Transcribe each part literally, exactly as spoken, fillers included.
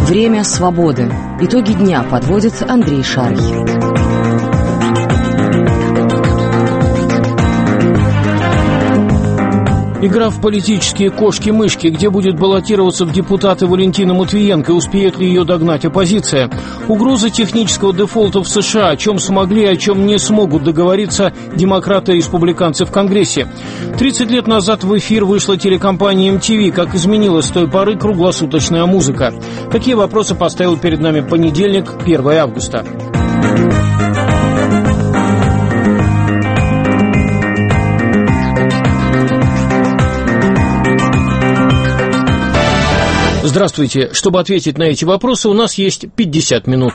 Время свободы. Итоги дня подводит Андрей Шарий. Игра в политические кошки-мышки, где будет баллотироваться в депутаты Валентина Матвиенко, успеет ли ее догнать оппозиция. Угроза технического дефолта в США, о чем смогли, о чем не смогут договориться демократы и республиканцы в Конгрессе. тридцать лет назад в эфир вышла телекомпания эм ти ви. Как изменилась с той поры круглосуточная музыка? Какие вопросы поставил перед нами понедельник, первое августа? Здравствуйте. Чтобы ответить на эти вопросы, у нас есть пятьдесят минут.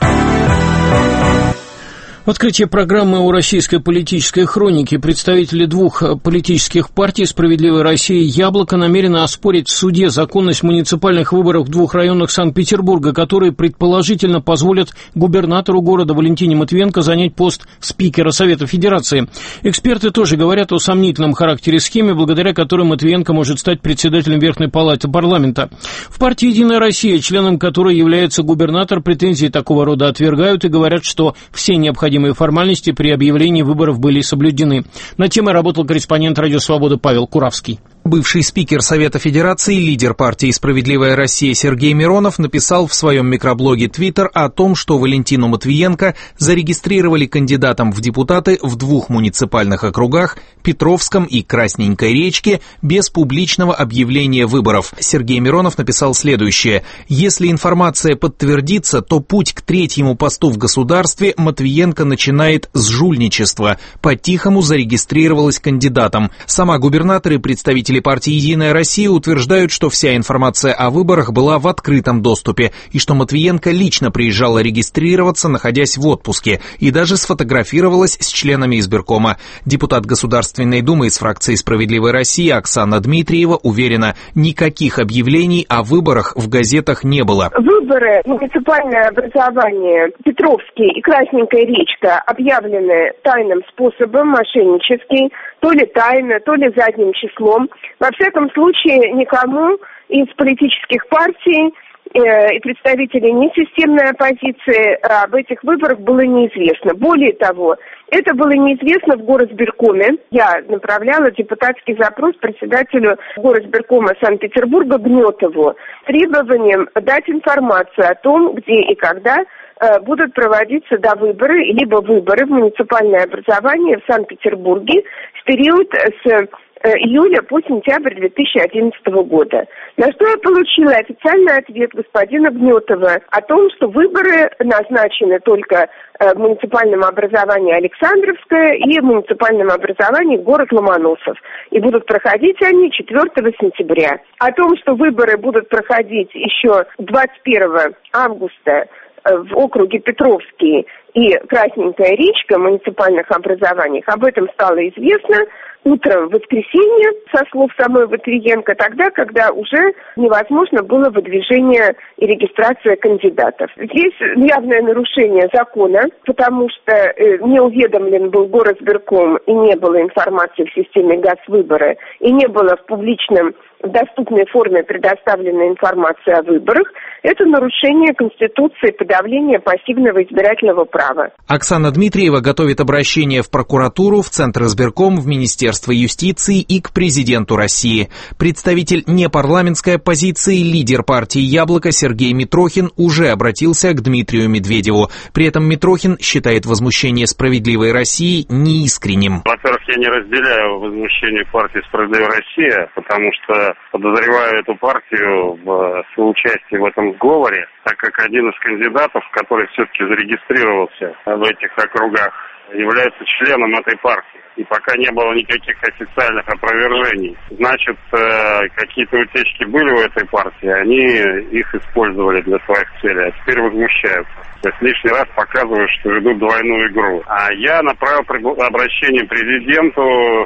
В открытии программы о российской политической хронике представители двух политических партий «Справедливая Россия» и «Яблоко» намерены оспорить в суде законность муниципальных выборов в двух районах Санкт-Петербурга, которые предположительно позволят губернатору города Валентине Матвиенко занять пост спикера Совета Федерации. Эксперты тоже говорят о сомнительном характере схемы, благодаря которой Матвиенко может стать председателем Верхней Палаты парламента. В партии «Единая Россия», членом которой является губернатор, претензии такого рода отвергают и говорят, что все необходимые формальности при объявлении выборов были соблюдены. Над темой работал корреспондент «Радио Свобода» Павел Куравский. Бывший спикер Совета Федерации, лидер партии «Справедливая Россия» Сергей Миронов написал в своем микроблоге Twitter о том, что Валентину Матвиенко зарегистрировали кандидатом в депутаты в двух муниципальных округах – Петровском и Красненькой Речке – без публичного объявления выборов. Сергей Миронов написал следующее: «Если информация подтвердится, то путь к третьему посту в государстве Матвиенко начинает с жульничества. По-тихому зарегистрировалась кандидатом. Сама губернатор и представители партии «Единая Россия» утверждают, что вся информация о выборах была в открытом доступе и что Матвиенко лично приезжала регистрироваться, находясь в отпуске, и даже сфотографировалась с членами избиркома. Депутат Государственной Думы из фракции «Справедливая Россия» Оксана Дмитриева уверена, никаких объявлений о выборах в газетах не было. Выборы, муниципальное образование Петровский и Красненькая Речка объявлены тайным способом, мошеннический, то ли тайно, то ли задним числом. Во всяком случае, никому из политических партий э, и представителей несистемной оппозиции об этих выборах было неизвестно. Более того, это было неизвестно в горосбиркоме. Я направляла депутатский запрос председателю горосбиркома Санкт-Петербурга Гнетову с требованием дать информацию о том, где и когда будут проводиться довыборы, либо выборы в муниципальное образование в Санкт-Петербурге в период с июля по сентябрь две тысячи одиннадцатого года. На что я получила официальный ответ господина Гнетова о том, что выборы назначены только в муниципальном образовании Александровское и в муниципальном образовании город Ломоносов. И будут проходить они четвёртого сентября. О том, что выборы будут проходить еще двадцать первого августа в округе Петровский и Красненькая Речка в муниципальных образованиях, об этом стало известно утром в воскресенье, со слов самой Матвиенко, тогда, когда уже невозможно было выдвижение и регистрация кандидатов. Здесь явное нарушение закона, потому что э, не уведомлен был горосбирком и не было информации в системе Газвыборы, и не было в публичном, в доступной форме предоставлена информация о выборах. Это нарушение Конституции, подавление пассивного избирательного права. Оксана Дмитриева готовит обращение в прокуратуру, в Центр избирком, в Министерство юстиции и к президенту России. Представитель непарламентской оппозиции, лидер партии «Яблоко» Сергей Митрохин уже обратился к Дмитрию Медведеву. При этом Митрохин считает возмущение «Справедливой России» неискренним. Во-первых, я не разделяю возмущение партии «Справедливая Россия», потому что подозреваю эту партию в соучастии в этом сговоре, так как один из кандидатов, который все-таки зарегистрировался в этих округах, является членом этой партии. И пока не было никаких официальных опровержений. Значит, какие-то утечки были у этой партии, они их использовали для своих целей, а теперь возмущаются. То есть лишний раз показывают, что ведут двойную игру. А я направил обращение президенту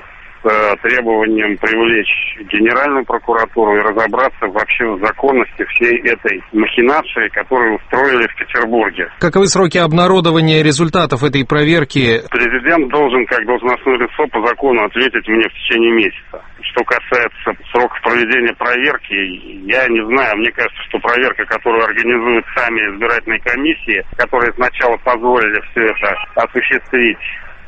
с требованием привлечь Генеральную прокуратуру и разобраться вообще в законности всей этой махинации, которую устроили в Петербурге. Каковы сроки обнародования результатов этой проверки? Президент должен, как должностное лицо, по закону ответить мне в течение месяца. Что касается сроков проведения проверки, я не знаю. Мне кажется, что проверка, которую организуют сами избирательные комиссии, которые сначала позволили все это осуществить,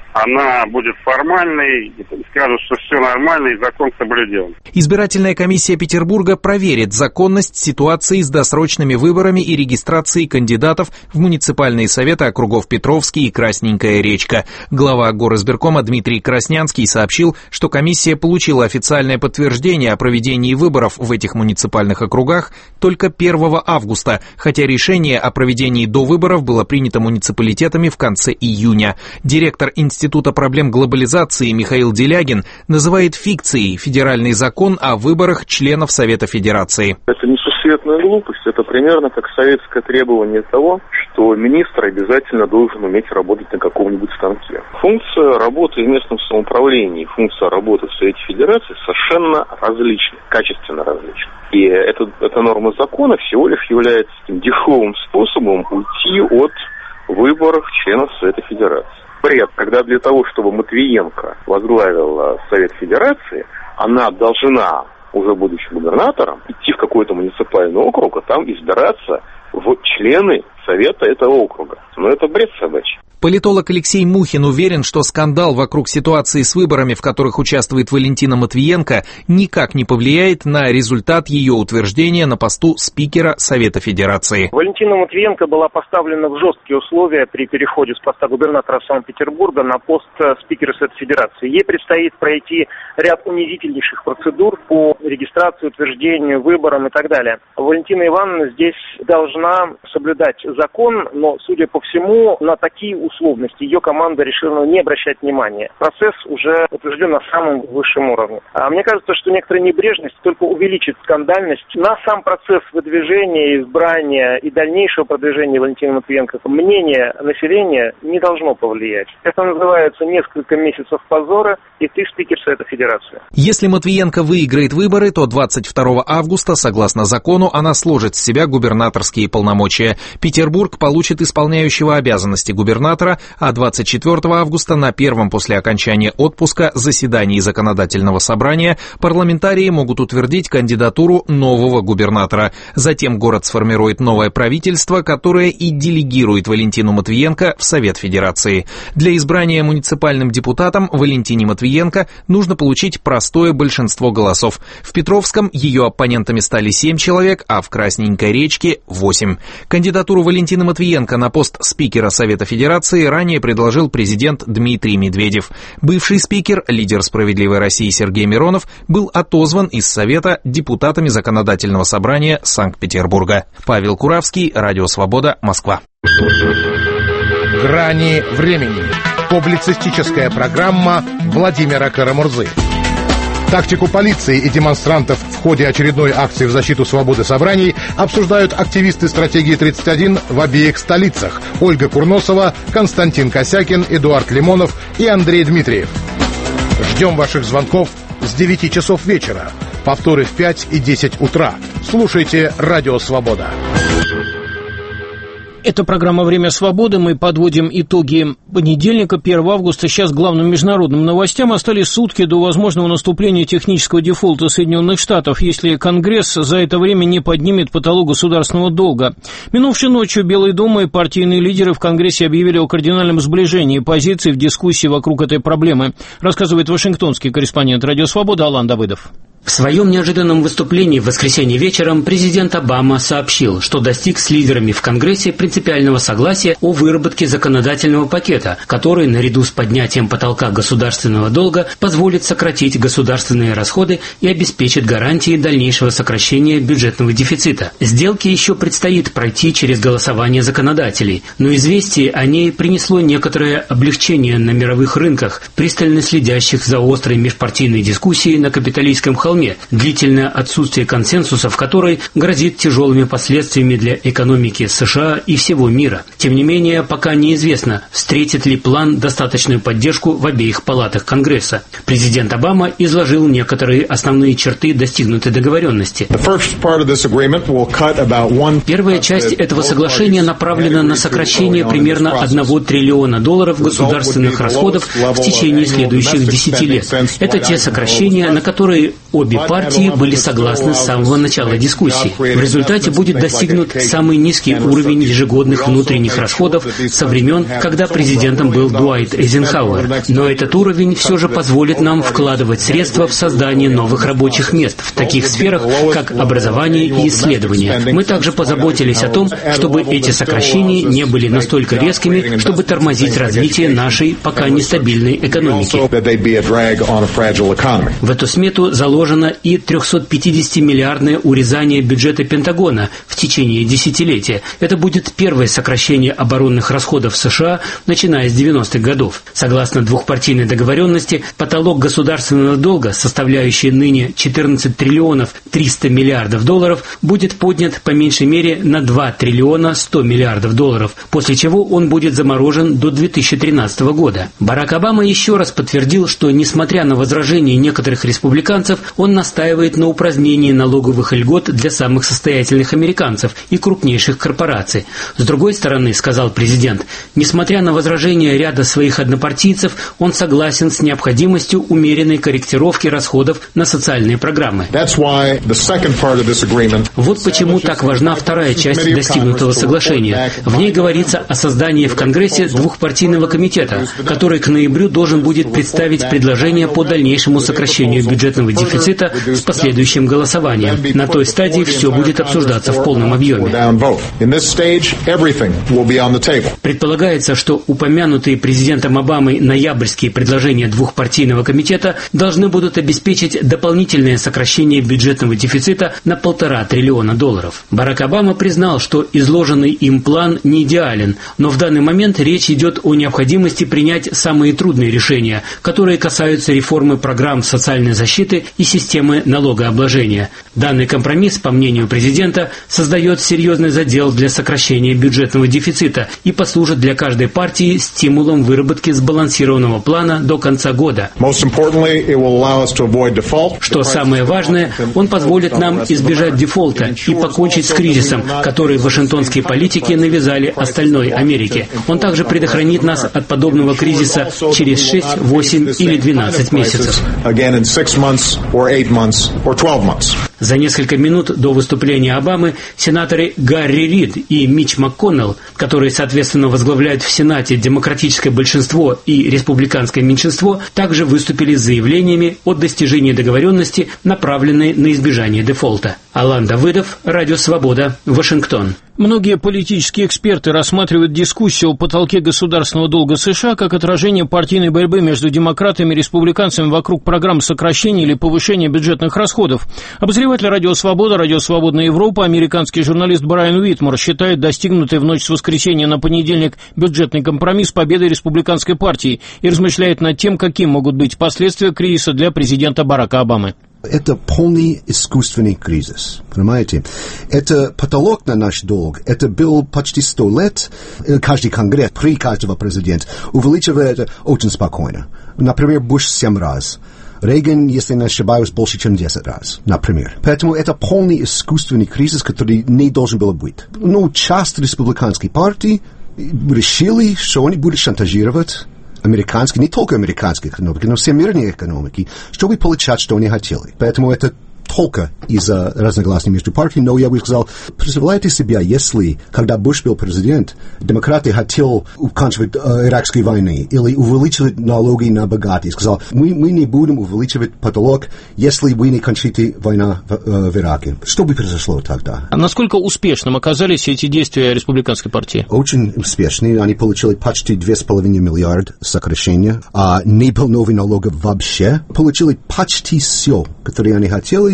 она будет формальной, скажут, что все нормально и закон соблюден. Избирательная комиссия Петербурга проверит законность ситуации с досрочными выборами и регистрацией кандидатов в муниципальные советы округов Петровский и Красненькая Речка. Глава горизбиркома Дмитрий Краснянский сообщил, что комиссия получила официальное подтверждение о проведении выборов в этих муниципальных округах только первого августа, хотя решение о проведении до выборов было принято муниципалитетами в конце июня. Директор института Института проблем глобализации Михаил Делягин называет фикцией федеральный закон о выборах членов Совета Федерации. Это несусветная глупость, это примерно как советское требование того, что министр обязательно должен уметь работать на каком-нибудь станке. Функция работы в местном самоуправлении, функция работы в Совете Федерации совершенно различны, качественно различны. И это, эта норма закона всего лишь является таким дешевым способом уйти от выборов членов Совета Федерации. Бред, когда для того, чтобы Матвиенко возглавила Совет Федерации, она должна, уже будучи губернатором, идти в какой-то муниципальный округ, а там избираться в члены Совета этого округа. Но это бред собачий. Политолог Алексей Мухин уверен, что скандал вокруг ситуации с выборами, в которых участвует Валентина Матвиенко, никак не повлияет на результат ее утверждения на посту спикера Совета Федерации. Валентина Матвиенко была поставлена в жесткие условия при переходе с поста губернатора Санкт-Петербурга на пост спикера Совета Федерации. Ей предстоит пройти ряд унизительнейших процедур по регистрации, утверждению, выборам и так далее. Валентина Ивановна здесь должна соблюдать закон, но, судя по всему, на такие условности ее команда решила не обращать внимания. Процесс уже утвержден на самом высшем уровне. А мне кажется, что некоторая небрежность только увеличит скандальность. На сам процесс выдвижения, избрания и дальнейшего продвижения Валентины Матвиенко мнение населения не должно повлиять. Это называется несколько месяцев позора, и ты спикер Совета Федерации. Если Матвиенко выиграет выборы, то двадцать второго августа, согласно закону, она сложит с себя губернаторские полномочия. Петербург получит исполняющего обязанности губернатора, а двадцать четвёртого августа на первом после окончания отпуска заседании Законодательного собрания парламентарии могут утвердить кандидатуру нового губернатора. Затем город сформирует новое правительство, которое и делегирует Валентину Матвиенко в Совет Федерации. Для избрания муниципальным депутатом Валентине Матвиенко нужно получить простое большинство голосов. В Петровском ее оппонентами стали семь человек, а в Красненькой Речке – восемь. Кандидатуру Валентины Матвиенко на пост спикера Совета Федерации ранее предложил президент Дмитрий Медведев. Бывший спикер, лидер «Справедливой России» Сергей Миронов был отозван из Совета депутатами Законодательного собрания Санкт-Петербурга. Павел Куравский, Радио Свобода, Москва. «Грани времени». Публицистическая программа Владимира Карамурзы. Тактику полиции и демонстрантов в ходе очередной акции в защиту свободы собраний обсуждают активисты стратегии тридцать один в обеих столицах: Ольга Курносова, Константин Косякин, Эдуард Лимонов и Андрей Дмитриев. Ждем ваших звонков с девяти часов вечера. Повторы в пять и десять утра. Слушайте «Радио Свобода». Это программа «Время свободы». Мы подводим итоги понедельника, первого августа. Сейчас главным международным новостям остались сутки до возможного наступления технического дефолта Соединенных Штатов, если Конгресс за это время не поднимет потолок государственного долга. Минувшей ночью Белый дом и партийные лидеры в Конгрессе объявили о кардинальном сближении позиций в дискуссии вокруг этой проблемы, рассказывает вашингтонский корреспондент «Радио Свобода» Алан Давыдов. В своем неожиданном выступлении в воскресенье вечером президент Обама сообщил, что достиг с лидерами в Конгрессе принципиального согласия о выработке законодательного пакета, который, наряду с поднятием потолка государственного долга, позволит сократить государственные расходы и обеспечит гарантии дальнейшего сокращения бюджетного дефицита. Сделке еще предстоит пройти через голосование законодателей, но известие о ней принесло некоторое облегчение на мировых рынках, пристально следящих за острой межпартийной дискуссией на капиталистском холме холме, длительное отсутствие консенсуса, в которой грозит тяжелыми последствиями для экономики США и всего мира. Тем не менее, пока неизвестно, встретит ли план достаточную поддержку в обеих палатах Конгресса. Президент Обама изложил некоторые основные черты достигнутой договоренности. Первая часть этого соглашения направлена на сокращение примерно одного триллиона долларов государственных расходов в течение следующих десяти лет. Это те сокращения, на которые обе партии были согласны с самого начала дискуссий. В результате будет достигнут самый низкий уровень ежегодных внутренних расходов со времен, когда президентом был Дуайт Эйзенхауэр. Но этот уровень все же позволит нам вкладывать средства в создание новых рабочих мест в таких сферах, как образование и исследования. Мы также позаботились о том, чтобы эти сокращения не были настолько резкими, чтобы тормозить развитие нашей пока нестабильной экономики. В эту смету заложено и трехсотпятидесятимиллиардное урезание бюджета Пентагона в течение десятилетия. Это будет первое сокращение оборонных расходов США, начиная с девяностых годов. Согласно двухпартийной договоренности, потолок государственного долга, составляющий ныне четырнадцать триллионов триста миллиардов долларов, будет поднят по меньшей мере на два триллиона сто миллиардов долларов, после чего он будет заморожен до две тысячи тринадцатого года. Барак Обама еще раз подтвердил, что, несмотря на возражения некоторых республиканцев, он настаивает на упразднении налоговых льгот для самых состоятельных американцев и крупнейших корпораций. С другой стороны, сказал президент, несмотря на возражения ряда своих однопартийцев, он согласен с необходимостью умеренной корректировки расходов на социальные программы. Вот почему так важна вторая часть достигнутого соглашения. В ней говорится о создании в Конгрессе двухпартийного комитета, который к ноябрю должен будет представить предложение по дальнейшему сокращению бюджетного дефицита с последующим голосованием. На той стадии все будет обсуждаться в полном объеме. Предполагается, что упомянутые президентом Обамой ноябрьские предложения двухпартийного комитета должны будут обеспечить дополнительное сокращение бюджетного дефицита на полтора триллиона долларов. Барак Обама признал, что изложенный им план не идеален, но в данный момент речь идет о необходимости принять самые трудные решения, которые касаются реформы программ социальной защиты и системы налогообложения. Данный компромисс, по мнению президента, создает серьезный задел для сокращения бюджетного дефицита и послужит для каждой партии стимулом выработки сбалансированного плана до конца года. Что самое важное, он позволит нам избежать дефолта и покончить с кризисом, который вашингтонские политики навязали остальной Америке. Он также предохранит нас от подобного кризиса через шесть, восемь или двенадцать месяцев. За несколько минут до выступления Обамы сенаторы Гарри Рид и Митч МакКоннелл, которые, соответственно, возглавляют в Сенате демократическое большинство и республиканское меньшинство, также выступили с заявлениями о достижении договоренности, направленной на избежание дефолта. Алан Давыдов, Радио Свобода, Вашингтон. Многие политические эксперты рассматривают дискуссию о потолке государственного долга США как отражение партийной борьбы между демократами и республиканцами вокруг программ сокращения или повышения бюджетных расходов. Обозреватель Радио Свобода, Радио Свободная Европа, американский журналист Брайан Уитмор считает достигнутый в ночь с воскресенья на понедельник бюджетный компромисс победой республиканской партии и размышляет над тем, каким могут быть последствия кризиса для президента Барака Обамы. Это полный искусственный кризис, понимаете? Это потолок на наш долг. Это был почти сто лет. Каждый конгресс при каждого президента увеличивает это очень спокойно. Например, Буш семь раз. Рейган, если не ошибаюсь, больше, чем десять раз, например. Поэтому это полный искусственный кризис, который не должен был быть. Ну, часть республиканской партии решили, что они будут шантажировать американской, не только американской экономики, но всемирной экономики, чтобы получать, что они хотели. Поэтому это только из-за разногласий между партиями, но я бы сказал, представляете себе, если, когда Буш был президент, демократы хотели уканчивать э, иракской войны или увеличивать налоги на богатых, сказал, мы, мы не будем увеличивать потолок, если вы не кончите войну в, э, в Ираке. Что бы произошло тогда? А насколько успешным оказались эти действия республиканской партии? Очень успешные. Они получили почти два с половиной миллиарда сокращения, а не было новых налогов вообще. Получили почти все, которые они хотели,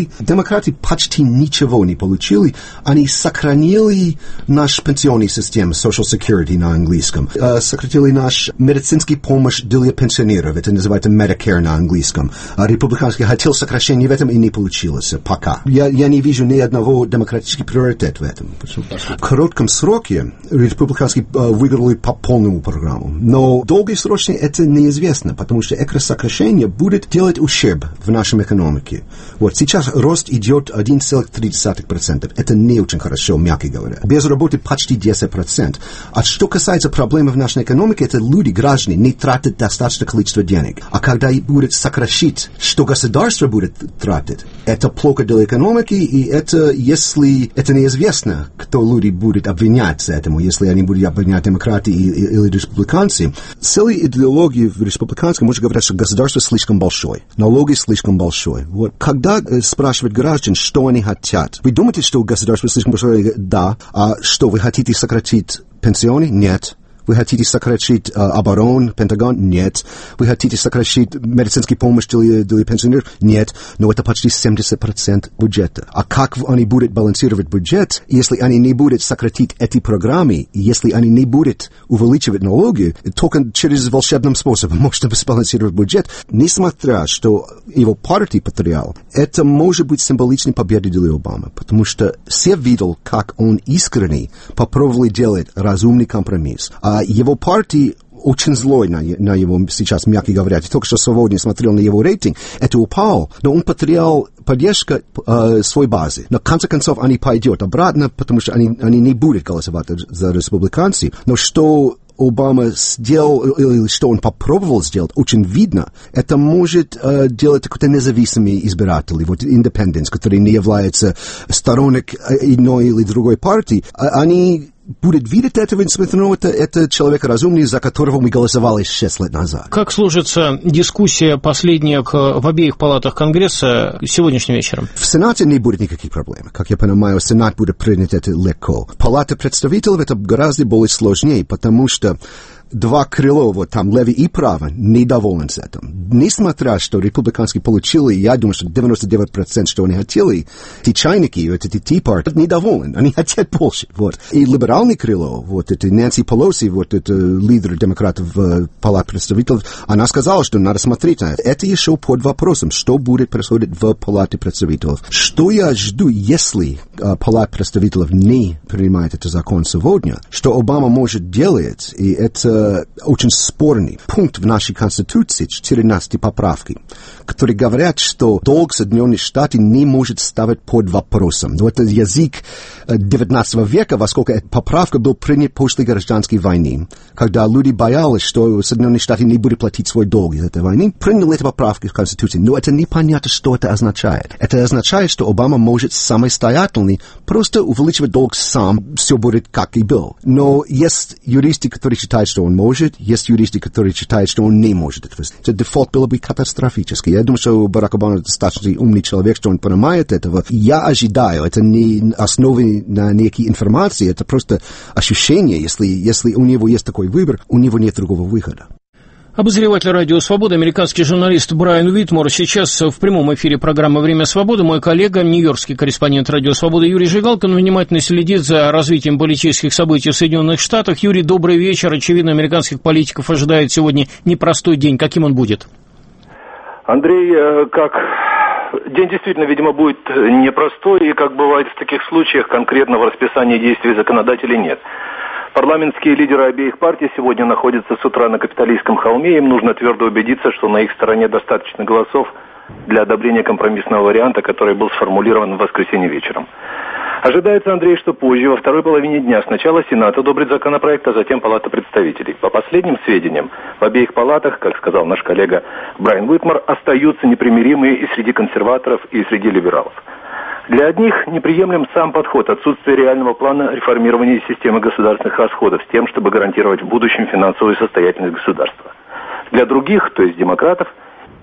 получили. Демократы почти ничего не получили. Они сохранили наш пенсионный систему, social security на английском. Э, сократили наш медицинский помощь для пенсионеров. Это называется Medicare на английском. А республиканский хотел сокращение в этом и не получилось пока. Я, я не вижу ни одного демократического приоритета в этом. В коротком сроке республиканские э, выиграли по полному программу. Но долгосрочно это неизвестно, потому что это сокращение будет делать ущерб в нашей экономике. Вот сейчас рост идет один целых три десятых процента. Это не очень хорошо, мягко говоря. Без работы почти десять процентов. А что касается проблемы в нашей экономике, это люди, граждане, не тратят достаточное количество денег. А когда будет сокращить, что государство будет тратить, это плохо для экономики, и это, если это неизвестно, кто люди будут обвинять за этому, если они будут обвинять демократы или республиканцы. Целая идеология в республиканском может говорить, что государство слишком большое, налоги слишком большой. Вот. Когда э, спрашивают граждан, что они хотят, вы думаете, что государство слишком большое? Да. А что, вы хотите сократить пенсионы? Нет. Вы хотите сократить э, оборону, Пентагон? Нет. Вы хотите сократить медицинскую помощь для, для пенсионеров? Нет. Но это почти семьдесят процентов бюджета. А как они будут балансировать бюджет, если они не будут сократить эти программы, если они не будут увеличивать налоги, только через волшебным способом можно сбалансировать бюджет, несмотря, что его партия потерял, это может быть символичной победой для Обамы, потому что все видели, как он искренне попробовал делать разумный компромисс. А его партия очень злой на, на его сейчас, мягко говоря. Я только что сегодня смотрел на его рейтинг, это упал, но он потерял поддержку э, своей базы. Но в конце концов они пойдут обратно, потому что они, они не будут голосовать за республиканцев. Но что Обама сделал, или что он попробовал сделать, очень видно. Это может э, делать какой-то независимый избиратель, вот independents, который не является сторонник одной или другой партии. Они будет видеть этого, несмотря на это, это человек разумный, за которого мы голосовали шесть лет назад. Как сложится дискуссия последняя в обеих палатах Конгресса сегодняшним вечером? В Сенате не будет никаких проблем. Как я понимаю, Сенат будет принять это легко. Палата представителей это гораздо более сложнее, потому что два крыла, вот там, левый и правый, недовольны с этим. Несмотря, что республиканские получили, я думаю, что девяносто девять процентов, что они хотели, те чайники, вот эти Tea Party, недовольны, они хотят больше, вот. И либеральное крыло, вот это Нэнси Пелоси, вот это лидер демократов в Палате представителей, она сказала, что надо смотреть на это. Это еще под вопросом, что будет происходить в Палате представителей. Что я жду, если uh, Палата представителей не принимает этот закон сегодня, что Обама может делать, и это очень спорный пункт в нашей Конституции, четырнадцатой поправки, которые говорят, что долг Соединенных Штатов не может ставить под вопросом. Но это язык девятнадцатого века, во сколько эта поправка была принята после гражданской войны, когда люди боялись, что Соединенные Штаты не будут платить свой долг из этой войны, приняли эту поправку в Конституции. Но это непонятно, что это означает. Это означает, что Обама может самостоятельно просто увеличивать долг сам, все будет как и был. Но есть юристы, которые считают, что он может, есть юристы, которые считают, что он не может. Это дефолт было бы катастрофически. Я думаю, что Барак Обама достаточно умный человек, что он понимает этого. Я ожидаю, это не основано на некой информации, это просто ощущение, если, если у него есть такой выбор, у него нет другого выхода. Обозреватель «Радио Свобода», американский журналист Брайан Уитмор. Сейчас в прямом эфире программы «Время свободы» мой коллега, нью-йоркский корреспондент «Радио Свобода» Юрий Жигалкин внимательно следит за развитием политических событий в Соединенных Штатах. Юрий, добрый вечер. Очевидно, американских политиков ожидает сегодня непростой день. Каким он будет? Андрей, как... День действительно, видимо, будет непростой, и, как бывает в таких случаях, конкретного расписания действий законодателей нет. Парламентские лидеры обеих партий сегодня находятся с утра на Капитолийском холме. Им нужно твердо убедиться, что на их стороне достаточно голосов для одобрения компромиссного варианта, который был сформулирован в воскресенье вечером. Ожидается, Андрей, что позже, во второй половине дня, сначала Сенат одобрит законопроект, а затем Палата представителей. По последним сведениям, в обеих палатах, как сказал наш коллега Брайан Уитмор, остаются непримиримые и среди консерваторов, и среди либералов. Для одних неприемлем сам подход, отсутствие реального плана реформирования системы государственных расходов с тем, чтобы гарантировать в будущем финансовую состоятельность государства. Для других, то есть демократов,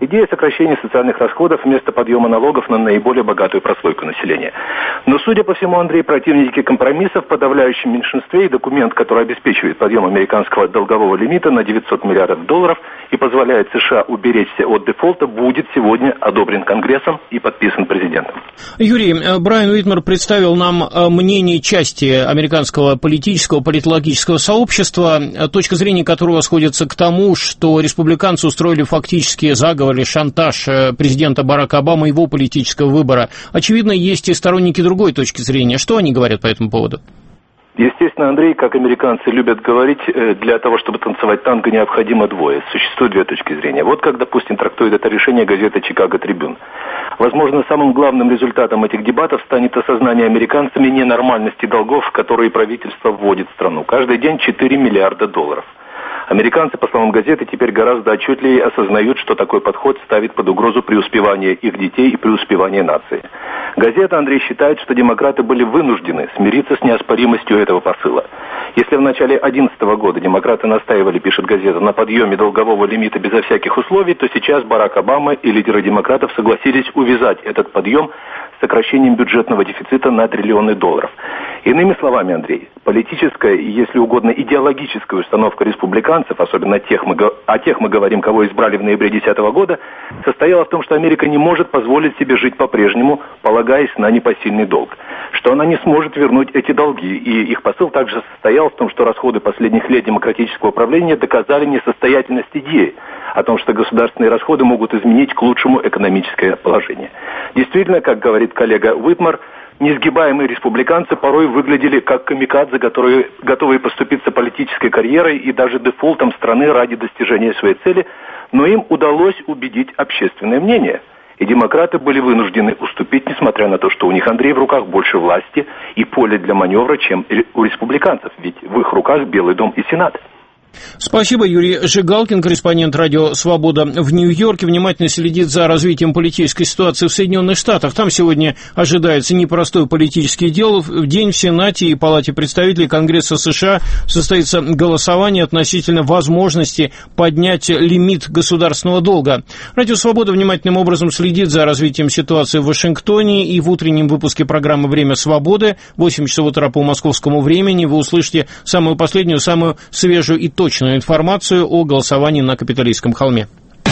Идея сокращения социальных расходов вместо подъема налогов на наиболее богатую прослойку населения. Но, судя по всему, Андрей, противники компромисса в подавляющем меньшинстве и документ, который обеспечивает подъем американского долгового лимита на девятьсот миллиардов долларов и позволяет США уберечься от дефолта, будет сегодня одобрен Конгрессом и подписан президентом. Юрий, Брайан Уитмер представил нам мнение части американского политического, политологического сообщества, точка зрения которого сходится к тому, что республиканцы устроили фактически заговор или шантаж президента Барака Обамы и его политического выбора. Очевидно, есть и сторонники другой точки зрения. Что они говорят по этому поводу? Естественно, Андрей, как американцы любят говорить, для того, чтобы танцевать танго, необходимо двое. Существует две точки зрения. Вот как, допустим, трактует это решение газета «Чикаго Трибюн». Возможно, самым главным результатом этих дебатов станет осознание американцами ненормальности долгов, которые правительство вводит в страну. Каждый день четыре миллиарда долларов. Американцы, по словам газеты, теперь гораздо отчетливее осознают, что такой подход ставит под угрозу преуспевание их детей и преуспевание нации. Газета, Андрей, считает, что демократы были вынуждены смириться с неоспоримостью этого посыла. Если в начале две тысячи одиннадцатого года демократы настаивали, пишет газета, на подъеме долгового лимита безо всяких условий, то сейчас Барак Обама и лидеры демократов согласились увязать этот подъем с сокращением бюджетного дефицита на триллионы долларов. Иными словами, Андрей, политическая и, если угодно, идеологическая установка республиканцев, особенно тех мы, о тех мы говорим, кого избрали в ноябре две тысячи десятого года, состояла в том, что Америка не может позволить себе жить по-прежнему, полагаясь на непосильный долг. Что она не сможет вернуть эти долги. И их посыл также состоял в том, что расходы последних лет демократического правления доказали несостоятельность идеи о том, что государственные расходы могут изменить к лучшему экономическое положение. Действительно, как говорит коллега Уитмер, несгибаемые республиканцы порой выглядели как камикадзе, которые готовые поступиться политической карьерой и даже дефолтом страны ради достижения своей цели, но им удалось убедить общественное мнение. И демократы были вынуждены уступить, несмотря на то, что у них, Андрей, в руках больше власти и поля для маневра, чем у республиканцев, ведь в их руках Белый дом и Сенат. Спасибо. Юрий Жигалкин, корреспондент радио «Свобода» в Нью-Йорке, внимательно следит за развитием политической ситуации в Соединенных Штатах. Там сегодня ожидается непростой политический день. В Сенате и Палате представителей Конгресса США состоится голосование относительно возможности поднять лимит государственного долга. Радио «Свобода» внимательным образом следит за развитием ситуации в Вашингтоне, и в утреннем выпуске программы «Время свободы» в восемь часов утра по московскому времени вы услышите самую последнюю, самую свежую и точную информацию о голосовании на Капитолийском холме.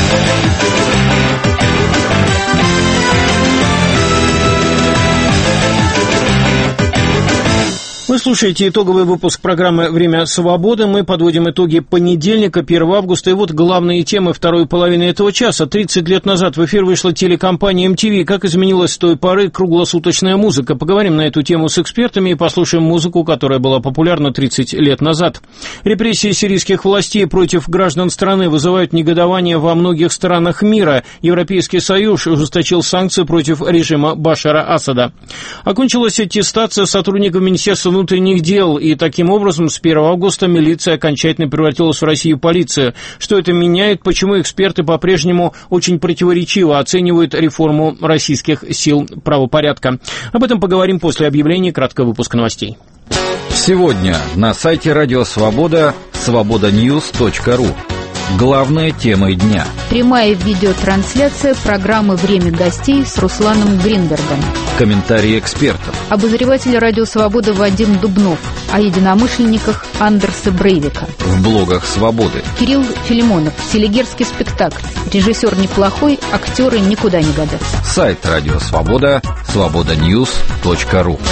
Вы слушаете итоговый выпуск программы «Время свободы». Мы подводим итоги понедельника, первого августа. И вот главные темы второй половины этого часа. тридцать лет назад в эфир вышла телекомпания эм ти ви. Как изменилась с той поры круглосуточная музыка? Поговорим на эту тему с экспертами и послушаем музыку, которая была популярна тридцать лет назад. Репрессии сирийских властей против граждан страны вызывают негодование во многих странах мира. Европейский Союз ужесточил санкции против режима Башара Асада. Окончилась аттестация сотрудников Министерства внутренних дел, и таким образом с первого августа милиция окончательно превратилась в Россию полицию. Что это меняет, почему эксперты по-прежнему очень противоречиво оценивают реформу российских сил правопорядка. Об этом поговорим после объявления краткого выпуска новостей. Сегодня на сайте Радио Свобода свобода ньюс точка ру. Главная тема дня. Прямая видеотрансляция программы «Время гостей» с Русланом Гринбергом. Комментарии экспертов. Обозреватель «Радио Свобода» Вадим Дубнов. О единомышленниках Андерса Брейвика. В блогах «Свободы». Кирилл Филимонов. Селигерский спектакль. Режиссер неплохой, актеры никуда не годятся. Сайт Радио Свобода свобода ньюс точка ру.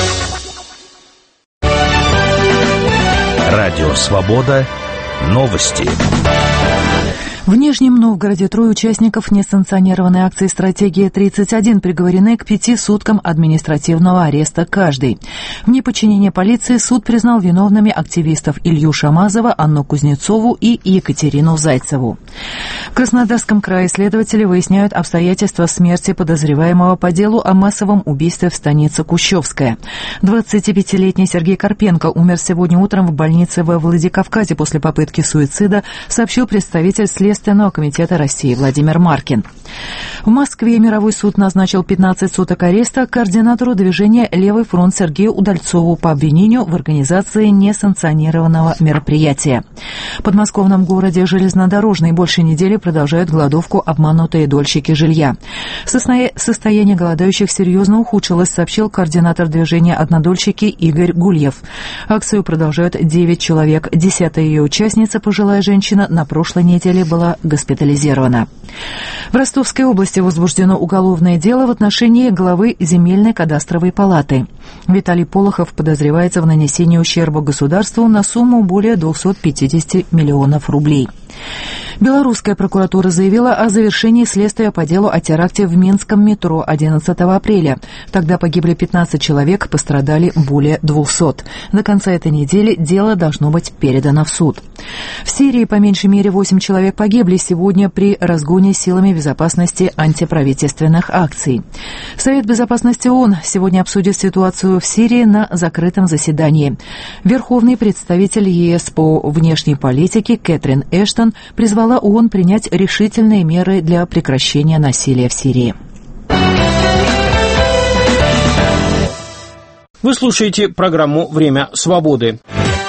Радио Свобода. Новости. В Нижнем Новгороде трое участников несанкционированной акции «Стратегия тридцать один» приговорены к пяти суткам административного ареста каждый. В неподчинении полиции суд признал виновными активистов Илью Шамазова, Анну Кузнецову и Екатерину Зайцеву. В Краснодарском крае следователи выясняют обстоятельства смерти подозреваемого по делу о массовом убийстве в станице Кущевская. двадцатипятилетний Сергей Карпенко умер сегодня утром в больнице во Владикавказе после попытки суицида, сообщил представитель следствия Следственного комитета России Владимир Маркин. В Москве мировой суд назначил пятнадцать суток ареста координатору движения «Левый фронт» Сергею Удальцову по обвинению в организации несанкционированного мероприятия. В подмосковном городе Железнодорожный больше недели продолжают голодовку обманутые дольщики жилья. Состояние голодающих серьезно ухудшилось, сообщил координатор движения «Однодольщики» Игорь Гульев. Акцию продолжают девять человек. Десятая ее участница, пожилая женщина, на прошлой неделе была госпитализирована. В Ростовской области возбуждено уголовное дело в отношении главы земельной кадастровой палаты. Виталий Полохов подозревается в нанесении ущерба государству на сумму более двести пятьдесят миллионов рублей. Белорусская прокуратура заявила о завершении следствия по делу о теракте в Минском метро одиннадцатого апреля. Тогда погибли пятнадцать человек, пострадали более двухсот. До конца этой недели дело должно быть передано в суд. В Сирии по меньшей мере восемь человек погибли сегодня при разгоне силами безопасности антиправительственных акций. Совет безопасности ООН сегодня обсудит ситуацию в Сирии на закрытом заседании. Верховный представитель ЕС по внешней политике Кэтрин Эштон призвала ООН принять решительные меры для прекращения насилия в Сирии. Вы слушаете программу «Время свободы».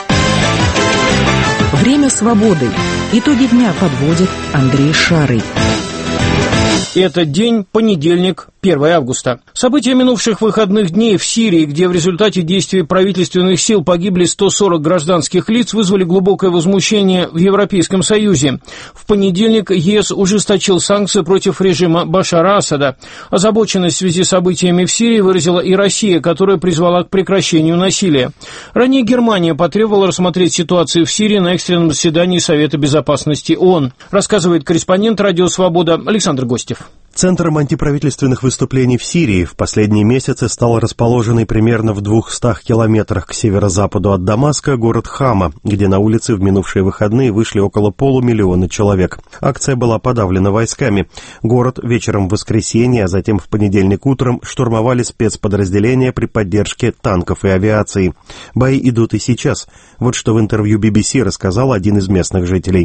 Время свободы. Итоги дня подводит Андрей Шарый. Это день, понедельник, первое августа. События минувших выходных дней в Сирии, где в результате действий правительственных сил погибли сто сорок гражданских лиц, вызвали глубокое возмущение в Европейском Союзе. В понедельник ЕС ужесточил санкции против режима Башара Асада. Озабоченность в связи с событиями в Сирии выразила и Россия, которая призвала к прекращению насилия. Ранее Германия потребовала рассмотреть ситуацию в Сирии на экстренном заседании Совета безопасности ООН. Рассказывает корреспондент «Радио Свобода» Александр Гостев. Центром антиправительственных выступлений в Сирии в последние месяцы стал расположенный примерно в двухстах километрах к северо-западу от Дамаска город Хама, где на улицы в минувшие выходные вышли около полумиллиона человек. Акция была подавлена войсками. Город вечером в воскресенье, а затем в понедельник утром штурмовали спецподразделения при поддержке танков и авиации. Бои идут и сейчас. Вот что в интервью би би си рассказал один из местных жителей.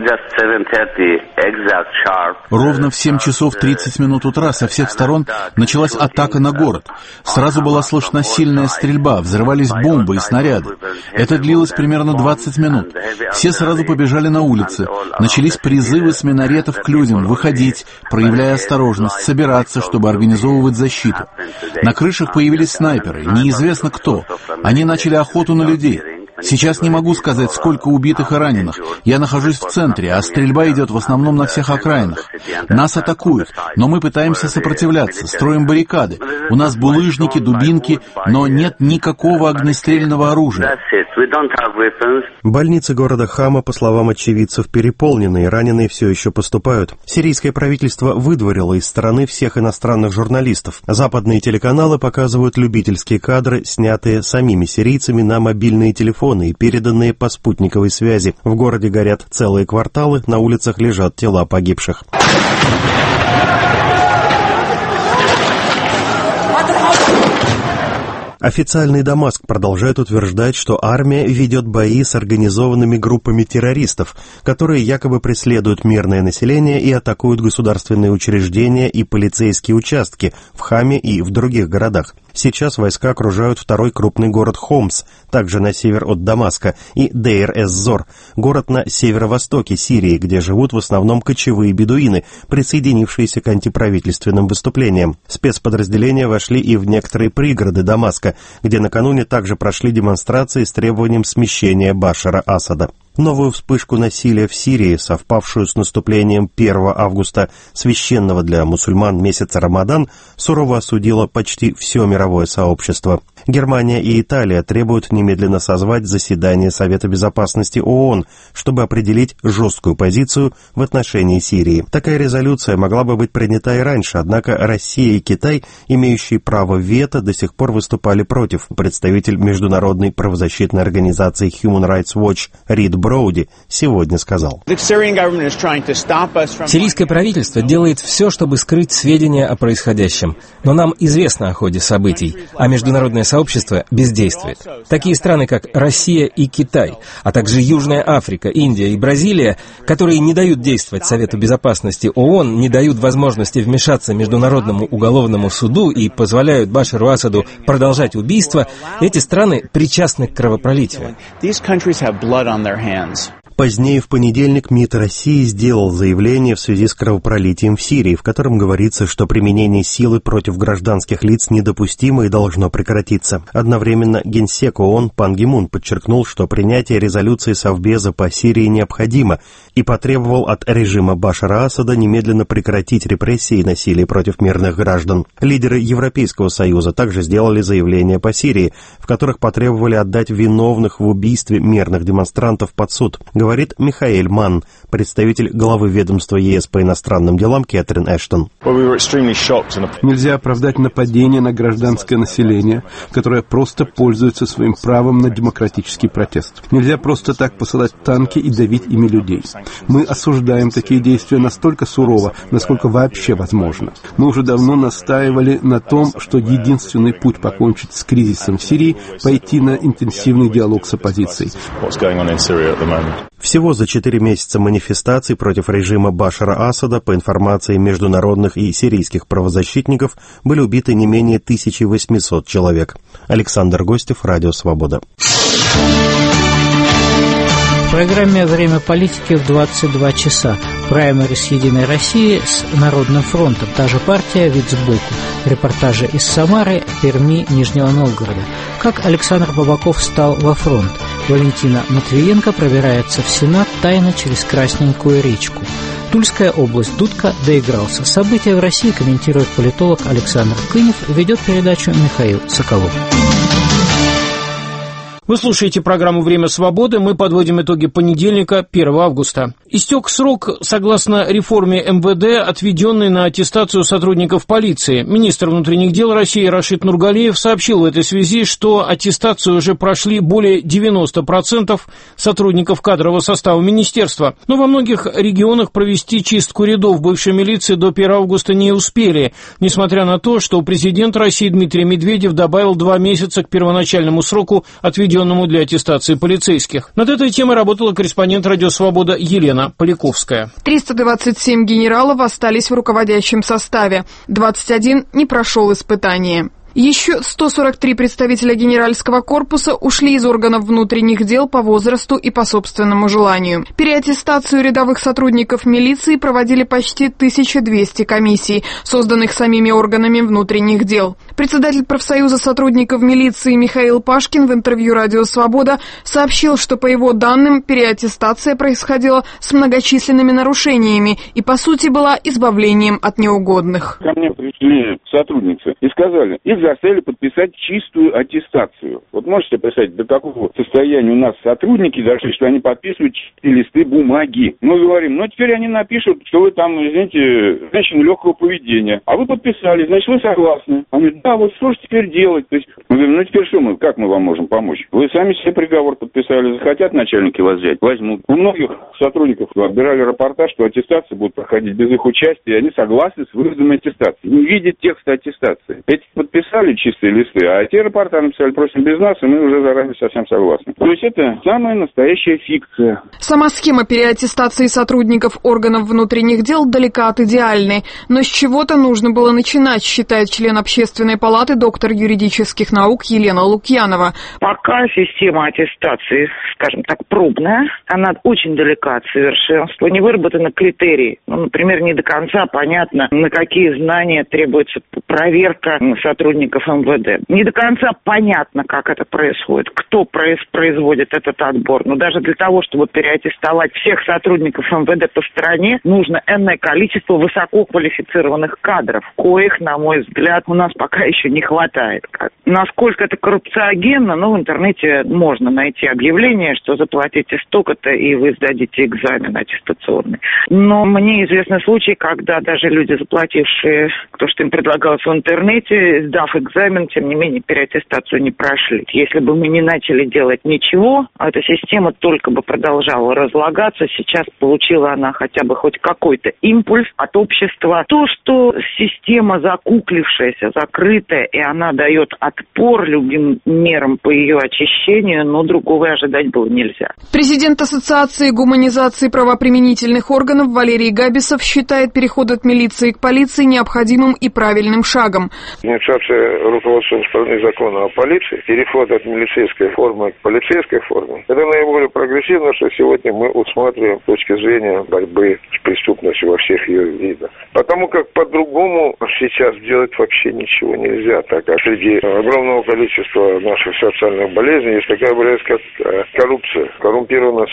Ровно в семь часов тридцать минут утра со всех сторон началась атака на город. Сразу была слышна сильная стрельба, взрывались бомбы и снаряды. Это длилось примерно двадцать минут. Все сразу побежали на улицы. Начались призывы с минаретов к людям выходить, проявляя осторожность, собираться, чтобы организовывать защиту. На крышах появились снайперы, неизвестно кто. Они начали охоту на людей. Сейчас не могу сказать, сколько убитых и раненых. Я нахожусь в центре, а стрельба идет в основном на всех окраинах. Нас атакуют, но мы пытаемся сопротивляться, строим баррикады. У нас булыжники, дубинки, но нет никакого огнестрельного оружия. Больницы города Хама, по словам очевидцев, переполнены, и раненые все еще поступают. Сирийское правительство выдворило из страны всех иностранных журналистов. Западные телеканалы показывают любительские кадры, снятые самими сирийцами на мобильные телефоны и переданные по спутниковой связи. В городе горят целые кварталы, на улицах лежат тела погибших. Официальный Дамаск продолжает утверждать, что армия ведет бои с организованными группами террористов, которые якобы преследуют мирное население и атакуют государственные учреждения и полицейские участки в Хаме и в других городах. Сейчас войска окружают второй крупный город Хомс, также на север от Дамаска, и Дейр-эз-Зор, город на северо-востоке Сирии, где живут в основном кочевые бедуины, присоединившиеся к антиправительственным выступлениям. Спецподразделения вошли и в некоторые пригороды Дамаска, где накануне также прошли демонстрации с требованием смещения Башара Асада. Новую вспышку насилия в Сирии, совпавшую с наступлением первого августа священного для мусульман месяца Рамадан, сурово осудило почти все мировое сообщество. Германия и Италия требуют немедленно созвать заседание Совета безопасности ООН, чтобы определить жесткую позицию в отношении Сирии. Такая резолюция могла бы быть принята и раньше, однако Россия и Китай, имеющие право вето, до сих пор выступали против. Представитель международной правозащитной организации Human Rights Watch Рид Броуди сегодня сказал: «Сирийское правительство делает все, чтобы скрыть сведения о происходящем, но нам известно о ходе событий, а международное сообщество сообщество бездействует. Такие страны, как Россия и Китай, а также Южная Африка, Индия и Бразилия, которые не дают действовать Совету Безопасности ООН, не дают возможности вмешаться Международному уголовному суду и позволяют Башару Асаду продолжать убийства, эти страны причастны к кровопролитию. Позднее в понедельник МИД России сделал заявление в связи с кровопролитием в Сирии, в котором говорится, что применение силы против гражданских лиц недопустимо и должно прекратиться. Одновременно генсек ООН Пан Ги Мун подчеркнул, что принятие резолюции Совбеза по Сирии необходимо и потребовал от режима Башара Асада немедленно прекратить репрессии и насилие против мирных граждан. Лидеры Европейского Союза также сделали заявления по Сирии, в которых потребовали отдать виновных в убийстве мирных демонстрантов под суд. Говорит Михаэль Манн, представитель главы ведомства ЕС по иностранным делам Кэтрин Эштон. Нельзя оправдать нападение на гражданское население, которое просто пользуется своим правом на демократический протест. Нельзя просто так посылать танки и давить ими людей. Мы осуждаем такие действия настолько сурово, насколько вообще возможно. Мы уже давно настаивали на том, что единственный путь покончить с кризисом в Сирии – пойти на интенсивный диалог с оппозицией. Всего за четыре месяца манифестаций против режима Башара Асада, по информации международных и сирийских правозащитников, были убиты не менее тысяча восемьсот человек. Александр Гостев, Радио Свобода. В программе «Время политики» в двадцать два часа. Праймерис «Единой России» с Народным фронтом. Та же партия, вид сбоку. Репортажи из Самары, Перми, Нижнего Новгорода. Как Александр Бабаков стал во фронт. Валентина Матвиенко пробирается в Сенат тайно через Красненькую речку. Тульская область. Дудка доигрался. События в России комментирует политолог Александр Кынев. Ведет передачу Михаил Соколов. Вы слушаете программу «Время свободы». Мы подводим итоги понедельника, первого августа. Истек срок, согласно реформе эм вэ дэ, отведенный на аттестацию сотрудников полиции. Министр внутренних дел России Рашид Нургалиев сообщил в этой связи, что аттестацию уже прошли более девяносто процентов сотрудников кадрового состава министерства. Но во многих регионах провести чистку рядов бывшей милиции до первого августа не успели, несмотря на то, что президент России Дмитрий Медведев добавил два месяца к первоначальному сроку, отведенному для аттестации полицейских. Над этой темой работала корреспондент «Радио Свобода» Елена Поляковская. триста двадцать семь генералов остались в руководящем составе. двадцать один не прошел испытание. Еще сто сорок три представителя Генеральского корпуса ушли из органов внутренних дел по возрасту и по собственному желанию. Переаттестацию рядовых сотрудников милиции проводили почти тысяча двести комиссий, созданных самими органами внутренних дел. Председатель профсоюза сотрудников милиции Михаил Пашкин в интервью «Радио Свобода» сообщил, что, по его данным, переаттестация происходила с многочисленными нарушениями и, по сути, была избавлением от неугодных. Ко мне пришли сотрудницы и сказали, их заставили подписать чистую аттестацию. Вот можете представить, до какого состояния у нас сотрудники дошли, что они подписывают чистые листы бумаги. Мы говорим, ну теперь они напишут, что вы там, извините, женщина легкого поведения. А вы подписали, значит, вы согласны. Они говорят, да, вот что же теперь делать? То есть мы говорим, ну теперь что мы, как мы вам можем помочь? Вы сами себе приговор подписали, захотят начальники вас взять, возьмут. У многих сотрудников отбирали рапорта, что аттестация будет проходить без их участия, и они согласны с выездом аттестации. Не видят текста аттестации. Эти подписали чистые листы, а те рапорта написали, просим без нас, и мы уже заранее совсем согласны. То есть это самая настоящая фикция. Сама схема переаттестации сотрудников органов внутренних дел далека от идеальной. Но с чего-то нужно было начинать, считает член общественной палаты, доктор юридических наук Елена Лукьянова. Пока система аттестации, скажем так, пробная, она очень далека от совершенства. Не выработаны критерии. Ну, например, не до конца понятно, на какие знания требуется проверка сотрудников эм вэ дэ. Не до конца понятно, как это происходит, кто производит этот отбор. Но даже для того, чтобы переаттестовать всех сотрудников эм вэ дэ по стране, нужно энное количество высококвалифицированных кадров, коих, на мой взгляд, у нас пока еще не хватает. Насколько это коррупциогенно, ну, в интернете можно найти объявление, что заплатите столько-то, и вы сдадите экзамен аттестационный. Но мне известны случаи, когда даже люди, заплатившие то, что им предлагалось в интернете, сдав сдав экзамен, тем не менее переаттестацию не прошли. Если бы мы не начали делать ничего, эта система только бы продолжала разлагаться. Сейчас получила она хотя бы хоть какой-то импульс от общества. То, что система закуклившаяся, закрытая, и она дает отпор любым мерам по ее очищению, но другого и ожидать было нельзя. Президент Ассоциации гуманизации правоприменительных органов Валерий Габисов считает переход от милиции к полиции необходимым и правильным шагом. Инициация руководством страны закона о полиции, переход от милицейской формы к полицейской форме, это наиболее прогрессивно, что сегодня мы усматриваем с точки зрения борьбы с преступностью во всех ее видах. Потому как по-другому сейчас делать вообще ничего нельзя, так как среди огромного количества наших социальных болезней есть такая болезнь, как коррупция. Коррумпированность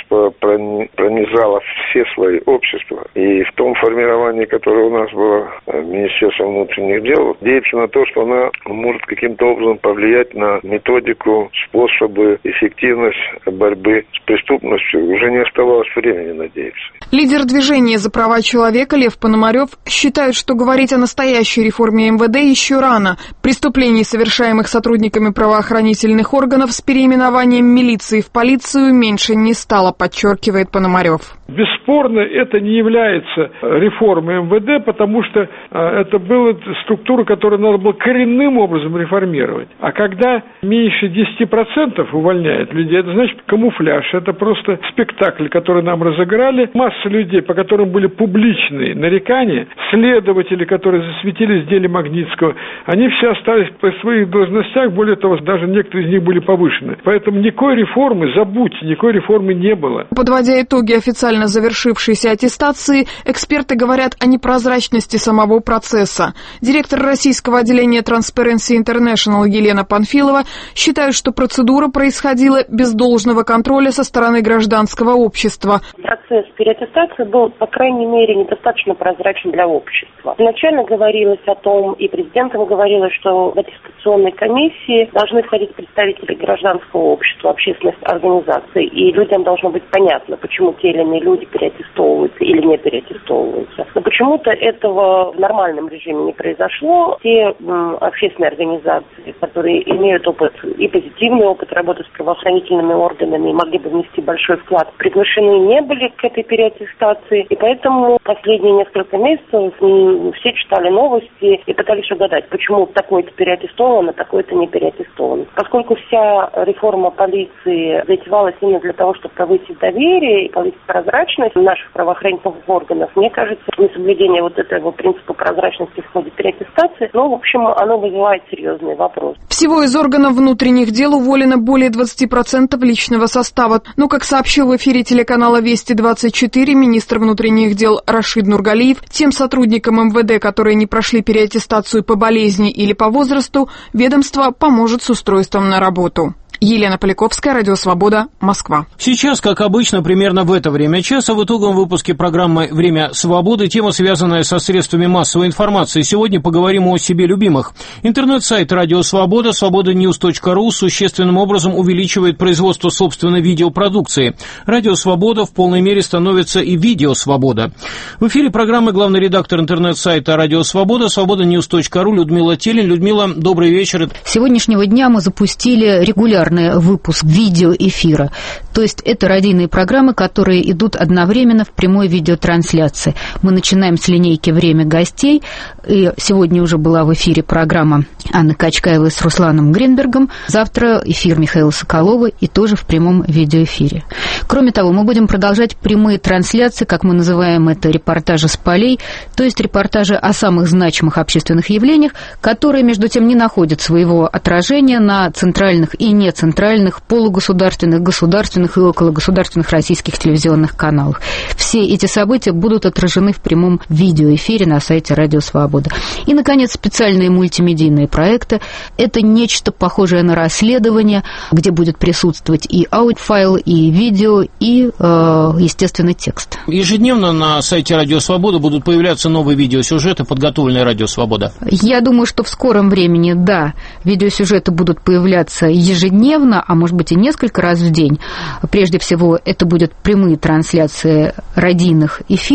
пронизала все слои общества. И в том формировании, которое у нас было Министерством внутренних дел, надеяться на то, что она может каким-то образом повлиять на методику, способы, эффективность борьбы с преступностью, уже не оставалось времени надеяться. Лидер движения за права человека Лев Пономарев считает, что говорить о настоящей реформе эм вэ дэ еще рано. Преступлений, совершаемых сотрудниками правоохранительных органов с переименованием милиции в полицию, меньше не стало, подчеркивает Пономарев. Бесспорно, это не является реформой эм вэ дэ, потому что это была структура, которую надо было коренным образом реформировать. А когда меньше десяти процентов увольняют людей, это значит камуфляж, это просто спектакль, который нам разыграли. Масса людей, по которым были публичные нарекания, следователи, которые засветились в деле Магнитского, они все остались по своих должностях, более того, даже некоторые из них были повышены. Поэтому никакой реформы, забудьте, никакой реформы не было. Подводя итоги официально завершившейся аттестации, эксперты говорят о непрозрачности самого процесса. Директор российского отделения Transparency International Елена Панфилова считает, что процедура происходила без должного контроля со стороны гражданского общества. Процесс переаттестации был, по крайней мере, недостаточно прозрачен для общества. Изначально говорилось о том, и президентом говорилось, что в аттестационной комиссии должны входить представители гражданского общества, общественных организаций, и людям должно быть понятно, почему те или иные люди переаттестовываются или не переаттестовываются. Но почему-то этого в нормальном режиме не произошло. Те м, общественные организации, которые имеют опыт и позитивный опыт работы с правоохранительными органами и могли бы внести большой вклад, приглашены не были к этой переаттестации. И поэтому последние несколько месяцев м, все читали новости и пытались угадать, почему такой-то переаттестован, а такой-то не переаттестован. Поскольку вся реформа полиции затевалась именно для того, чтобы повысить доверие и повысить прозрачность наших правоохранительных органов, мне кажется, несоблюдение вот этого принципа прозрачности в ходе переаттестации, ну, в общем, оно вызывает серьезный вопрос. Всего из органов внутренних дел уволено более двадцати процентов личного состава. Но, как сообщил в эфире телеканала Вести двадцать четыре министр внутренних дел Рашид Нургалиев, тем сотрудникам эм вэ дэ, которые не прошли переаттестацию по болезни или по возрасту, ведомство поможет с устройством на работу. Елена Поляковская, Радио Свобода, Москва. Сейчас, как обычно, примерно в это время часа в итоговом выпуске программы «Время свободы» тема, связанная со средствами массовой информации. Сегодня поговорим о себе любимых. Интернет-сайт «Радио Свобода», свобода ньюс точка ру существенным образом увеличивает производство собственной видеопродукции. «Радио Свобода» в полной мере становится и «Видео Свобода». В эфире программы главный редактор интернет-сайта «Радио Свобода», свобода ньюс точка ру Людмила Телин. Людмила, добрый вечер. С сегодняшнего дня мы запустили регулярно выпуск видеоэфира. То есть это радийные программы, которые идут одновременно в прямой видеотрансляции. Мы начинаем с линейки «Время гостей». И сегодня уже была в эфире программа Анны Качкаевой с Русланом Гринбергом. Завтра эфир Михаила Соколова и тоже в прямом видеоэфире. Кроме того, мы будем продолжать прямые трансляции, как мы называем это, репортажи с полей, то есть репортажи о самых значимых общественных явлениях, которые, между тем, не находят своего отражения на центральных и не центральных, полугосударственных, государственных и окологосударственных российских телевизионных каналах. Все эти события будут отражены в прямом видеоэфире на сайте «Радио Свобода». И, наконец, специальные мультимедийные проекты. Это нечто похожее на расследование, где будет присутствовать и аудиофайл, и видео, и, э, естественно, текст. Ежедневно на сайте «Радио Свобода» будут появляться новые видеосюжеты, подготовленные «Радио Свобода». Я думаю, что в скором времени, да, видеосюжеты будут появляться ежедневно, а может быть и несколько раз в день. Прежде всего, это будут прямые трансляции радийных эфиров,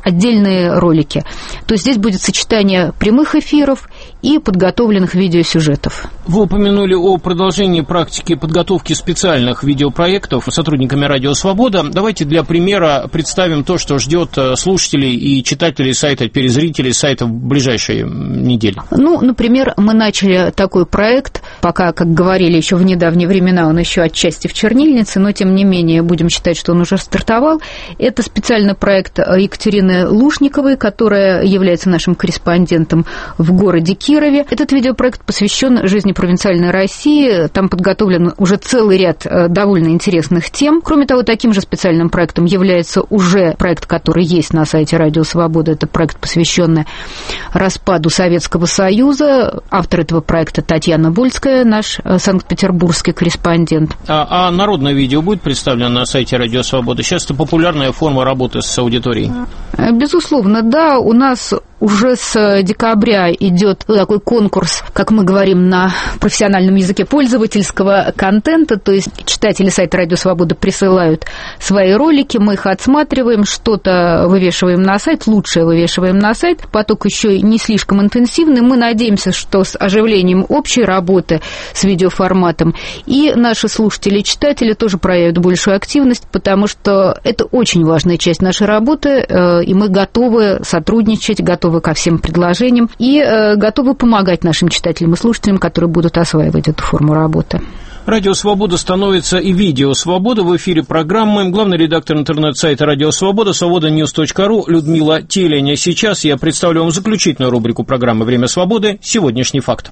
отдельные ролики. То есть здесь будет сочетание прямых эфиров и подготовленных видеосюжетов. Вы упомянули о продолжении практики подготовки специальных видеопроектов сотрудниками «Радио Свобода». Давайте для примера представим то, что ждет слушателей и читателей сайта, перезрителей сайта в ближайшие недели. Ну, например, мы начали такой проект, пока, как говорили, еще в недавние времена он еще отчасти в чернильнице, но тем не менее будем считать, что он уже стартовал. Это специальный проект Екатерины Лушниковой, которая является нашим корреспондентом в городе Кирове. Этот видеопроект посвящен жизни провинциальной России. Там подготовлен уже целый ряд довольно интересных тем. Кроме того, таким же специальным проектом является уже проект, который есть на сайте «Радио Свобода». Это проект, посвященный распаду Советского Союза. Автор этого проекта Татьяна Больская, наш санкт-петербургский корреспондент. А, а народное видео будет представлено на сайте «Радио Свобода»? Сейчас это популярная форма работы с аудиторией. Безусловно, да. У нас уже с декабря идет такой конкурс, как мы говорим на профессиональном языке, пользовательского контента, то есть читатели сайта «Радио Свобода» присылают свои ролики, мы их отсматриваем, что-то вывешиваем на сайт, лучшее вывешиваем на сайт, поток еще не слишком интенсивный, мы надеемся, что с оживлением общей работы с видеоформатом и наши слушатели и читатели тоже проявят большую активность, потому что это очень важная часть нашей работы, и мы готовы сотрудничать, готовы ко всем предложениям и э, готовы помогать нашим читателям и слушателям, которые будут осваивать эту форму работы. Радио Свобода становится и Видео Свобода. В эфире программы главный редактор интернет-сайта Радио Свобода, свобода ньюс точка ру Людмила Теленя. Сейчас я представлю вам заключительную рубрику программы «Время свободы. Сегодняшний факт».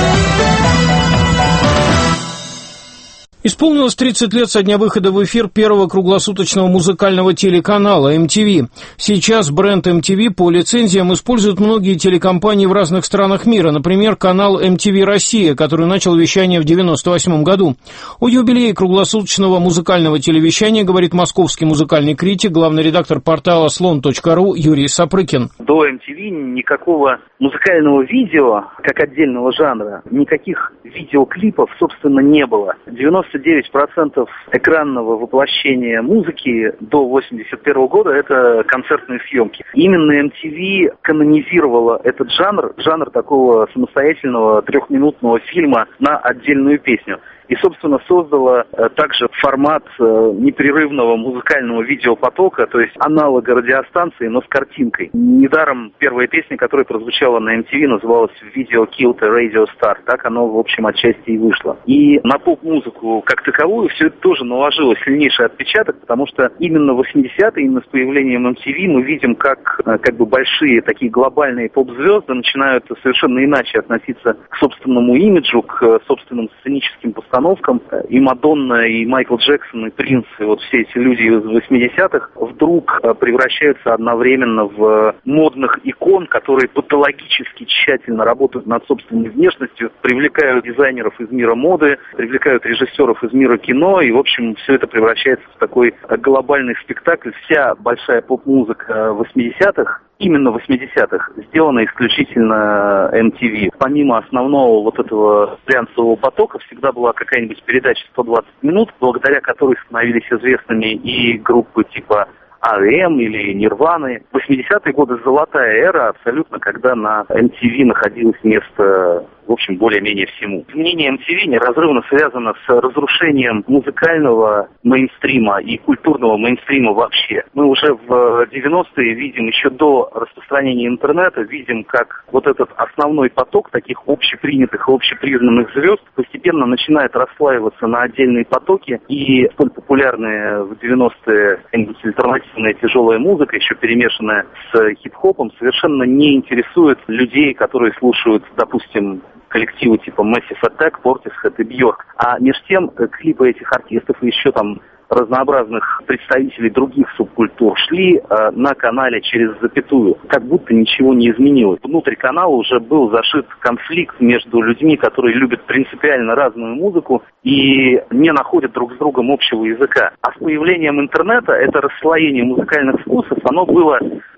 Исполнилось тридцать лет со дня выхода в эфир первого круглосуточного музыкального телеканала эм ти ви. Сейчас бренд эм ти ви по лицензиям используют многие телекомпании в разных странах мира. Например, канал эм ти ви «Россия», который начал вещание в девяносто восьмом году. О юбилее круглосуточного музыкального телевещания говорит московский музыкальный критик, главный редактор портала слон точка ру Юрий Сапрыкин. До эм ти ви никакого музыкального видео, как отдельного жанра, никаких видеоклипов, собственно, не было. девяносто девять процентов экранного воплощения музыки до восемьдесят первого года – это концертные съемки. Именно эм ти ви канонизировала этот жанр, жанр такого самостоятельного трехминутного фильма на отдельную песню. И, собственно, создала э, также формат э, непрерывного музыкального видеопотока, то есть аналога радиостанции, но с картинкой. Недаром первая песня, которая прозвучала на эм ти ви, называлась «Video Killed a Radio Star». Так оно, в общем, отчасти и вышло. И на поп-музыку как таковую все это тоже наложило сильнейший отпечаток, потому что именно в восьмидесятые, именно с появлением эм ти ви мы видим, как, э, как бы большие такие глобальные поп-звезды начинают совершенно иначе относиться к собственному имиджу, к собственным сценическим постановкам. И Мадонна, и Майкл Джексон, и Принц, и вот все эти люди из восьмидесятых вдруг превращаются одновременно в модных икон, которые патологически тщательно работают над собственной внешностью, привлекают дизайнеров из мира моды, привлекают режиссеров из мира кино, и, в общем, все это превращается в такой глобальный спектакль. Вся большая поп-музыка восьмидесятых, именно восьмидесятых, сделано исключительно эм ти ви. Помимо основного вот этого глянцевого потока всегда была какая-нибудь передача сто двадцать минут, благодаря которой становились известными и группы типа а эм или Нирваны. восьмидесятые годы золотая эра абсолютно, когда на эм ти ви находилось место, в общем, более-менее всему. Изменение эм ти ви неразрывно связано с разрушением музыкального мейнстрима и культурного мейнстрима вообще. Мы уже в девяностые видим, еще до распространения интернета, видим, как вот этот основной поток таких общепринятых и общепризнанных звезд постепенно начинает расслаиваться на отдельные потоки, и столь популярная в девяностые альтернативная тяжелая музыка, еще перемешанная с хип-хопом, совершенно не интересует людей, которые слушают, допустим, коллективы типа Massive Attack, Portishead и Björk. А между тем клипы этих артистов и еще там разнообразных представителей других субкультур шли э, на канале через запятую, как будто ничего не изменилось. Внутри канала уже был зашит конфликт между людьми, которые любят принципиально разную музыку и не находят друг с другом общего языка. А с появлением интернета это расслоение музыкальных вкусов, оно было в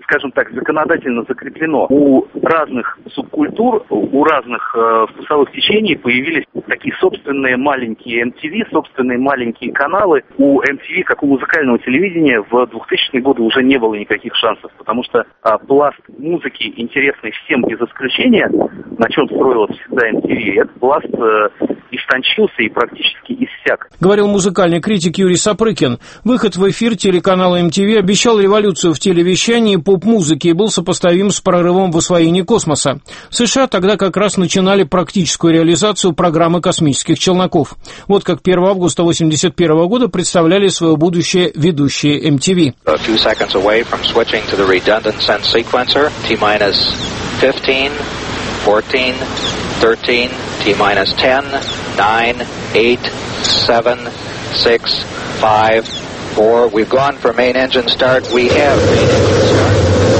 скажем так, законодательно закреплено. У разных субкультур, у разных э, вкусовых течений появились такие собственные маленькие эм ти ви, собственные маленькие каналы. У эм ти ви, как у музыкального телевидения, в двухтысячные годы уже не было никаких шансов, потому что э, пласт музыки, интересный всем без исключения, на чем строилась всегда эм ти ви, этот пласт э, истончился и практически иссяк. Говорил музыкальный критик Юрий Сапрыкин. Выход в эфир телеканала эм ти ви обещал революцию в телевещании поп-музыки и был сопоставим с прорывом в освоении космоса. В США тогда как раз начинали практическую реализацию программы космических челноков. Вот как первого августа восемьдесят первого года представляли свое будущее ведущие эм ти ви. fourteen, thirteen, T-minus ten, nine, eight, seven, six, five, four. We've gone for main engine start. We have main engine start.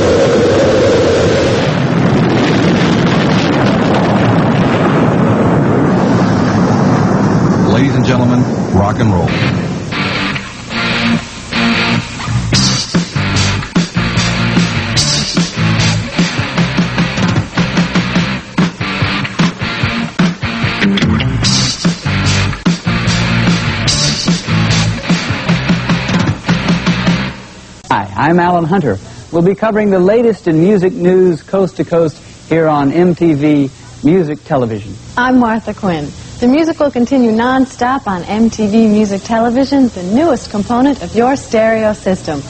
Ladies and gentlemen, rock and roll. Hi, I'm Alan Hunter. We'll be covering the latest in music news coast to coast here on M T V Music Television. I'm Martha Quinn. The music will continue non-stop on M T V Music Television, the newest component of your stereo system.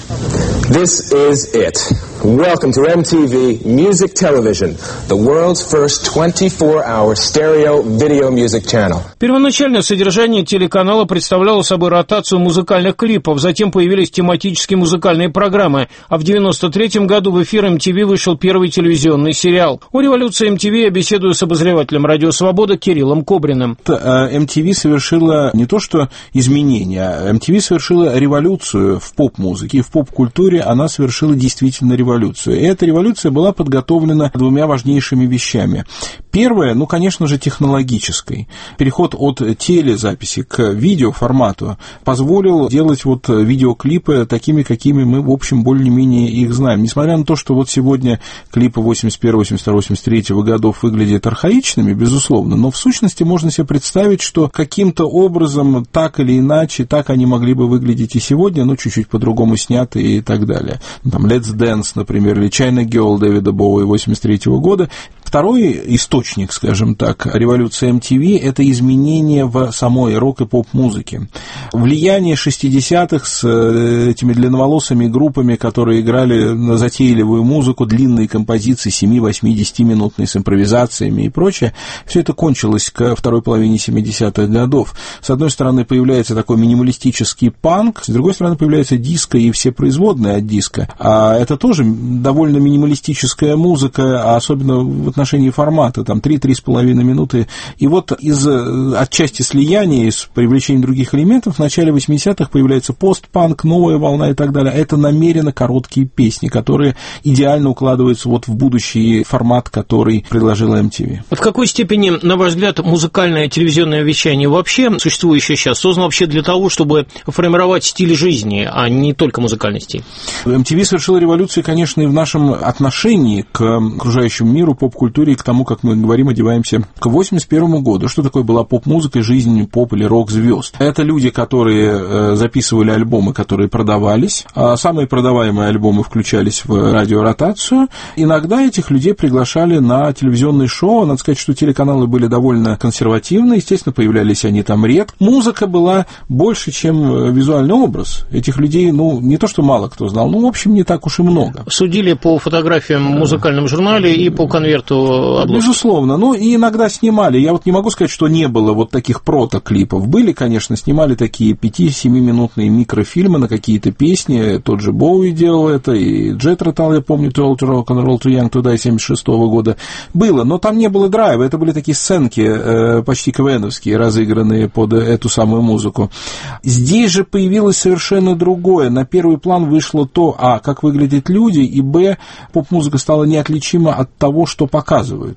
This is it. Welcome to M T V Music Television, the world's first twenty-four hour stereo video music channel. Первоначальное содержание телеканала представляло собой ротацию музыкальных клипов, затем появились тематические музыкальные программы, а в девяносто третьем году в эфир эм ти ви вышел первый телевизионный сериал. О революции эм ти ви я беседую с обозревателем «Радио Свобода» Кириллом Кобриным. эм ти ви совершила не то что изменения, эм ти ви совершила революцию в поп-музыке, и в поп-культуре она совершила действительно революцию. Революцию. И эта революция была подготовлена двумя важнейшими вещами. Первое, ну, конечно же, технологической. Переход от телезаписи к видеоформату позволил делать вот видеоклипы такими, какими мы, в общем, более-менее их знаем. Несмотря на то, что вот сегодня клипы восемьдесят первого, восемьдесят второго, восемьдесят третьего годов выглядят архаичными, безусловно, но в сущности можно себе представить, что каким-то образом, так или иначе, так они могли бы выглядеть и сегодня, но чуть-чуть по-другому сняты и так далее. Там Let's Dance, например, или China Girl Дэвида Боуи восемьдесят третьего года. Второй источник, скажем так, революции эм ти ви – это изменения в самой рок- и поп-музыке. Влияние шестидесятых с этими длинноволосыми группами, которые играли на затейливую музыку, длинные композиции семь-восемь-десятиминутные с импровизациями и прочее, все это кончилось к второй половине семидесятых годов. С одной стороны, появляется такой минималистический панк, с другой стороны, появляется диско и все производные от диска. А это тоже довольно минималистическая музыка, особенно в отношении формата, там три-три с половиной минуты. И вот из отчасти слияния, из привлечения других элементов в начале восьмидесятых появляется постпанк, новая волна и так далее. Это намеренно короткие песни, которые идеально укладываются вот в будущий формат, который предложила эм ти ви. В какой степени, на ваш взгляд, музыкальное телевизионное вещание вообще, существующее сейчас, создано вообще для того, чтобы формировать стиль жизни, а не только музыкальный стиль? эм ти ви совершила революцию, конечно, и в нашем отношении к окружающему миру, поп-культуре и к тому, как мы говорим, одеваемся. К восемьдесят первому году. Что такое была поп-музыка, жизнь поп- или рок-звезд? Это люди, которые записывали альбомы, которые продавались. А самые продаваемые альбомы включались в радиоротацию. Иногда этих людей приглашали на телевизионные шоу. Надо сказать, что телеканалы были довольно консервативны. Естественно, появлялись они там редко. Музыка была больше, чем визуальный образ. Этих людей, ну, не то, что мало кто знал, но, в общем, не так уж и много. Судили по фотографиям в музыкальном журнале и по конверту обложки. Безусловно. Ну, и иногда снимали. Я вот не могу сказать, что не было вот таких протоклипов. Были, конечно, снимали такие пяти-семиминутные микрофильмы на какие-то песни. Тот же Боуи делал это, и Джет Ротал, я помню, Too Old to Rock and Roll Too Young to Die семьдесят шестого года. Было, но там не было драйва. Это были такие сценки э, почти КВНовские, разыгранные под эту самую музыку. Здесь же появилось совершенно другое. На первый план вышло то, а, как выглядят люди, и, б, поп-музыка стала неотличима от того, что показывают. Иными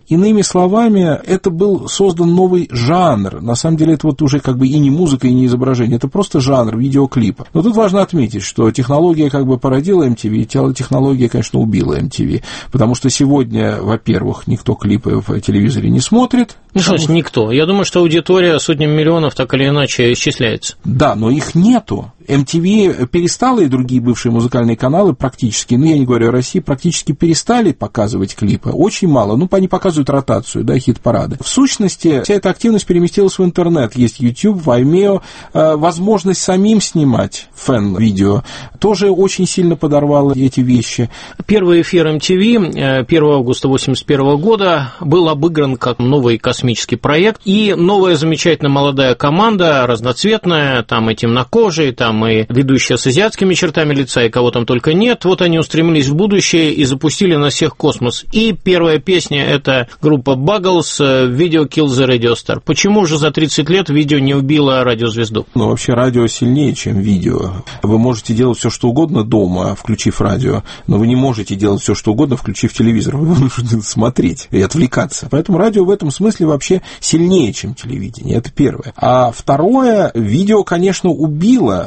словами, это был создан новый жанр. На самом деле, это вот уже как бы и не музыка, и не изображение. Это просто жанр видеоклипа. Но тут важно отметить, что технология как бы породила эм ти ви, и технология, конечно, убила эм ти ви. Потому что сегодня, во-первых, никто клипы в телевизоре не смотрит. Ну что ж, никто. Я думаю, что аудитория сотнями миллионов так или иначе исчисляется. Да, но их нету. эм ти ви перестала, и другие бывшие музыкальные каналы практически, ну, я не говорю о России, практически перестали показывать клипы. Очень мало. Ну, они показывают ротацию, да, хит-парады. В сущности, вся эта активность переместилась в интернет. Есть YouTube, Vimeo. Возможность самим снимать фэн-видео тоже очень сильно подорвала эти вещи. Первый эфир эм ти ви первого августа восемьдесят первого года был обыгран как новый космический проект. И новая замечательная молодая команда, разноцветная, там и темнокожие, там и ведущая с азиатскими чертами лица, и кого там только нет. Вот они устремились в будущее и запустили на всех космос. И первая песня – это группа Buggles, «Video Kill the Radio Star». Почему же за тридцать лет видео не убило радиозвезду? Ну, вообще, радио сильнее, чем видео. Вы можете делать все, что угодно дома, включив радио, но вы не можете делать все, что угодно, включив телевизор. Вы должны смотреть и отвлекаться. Поэтому радио в этом смысле вообще сильнее, чем телевидение. Это первое. А второе, видео, конечно, убило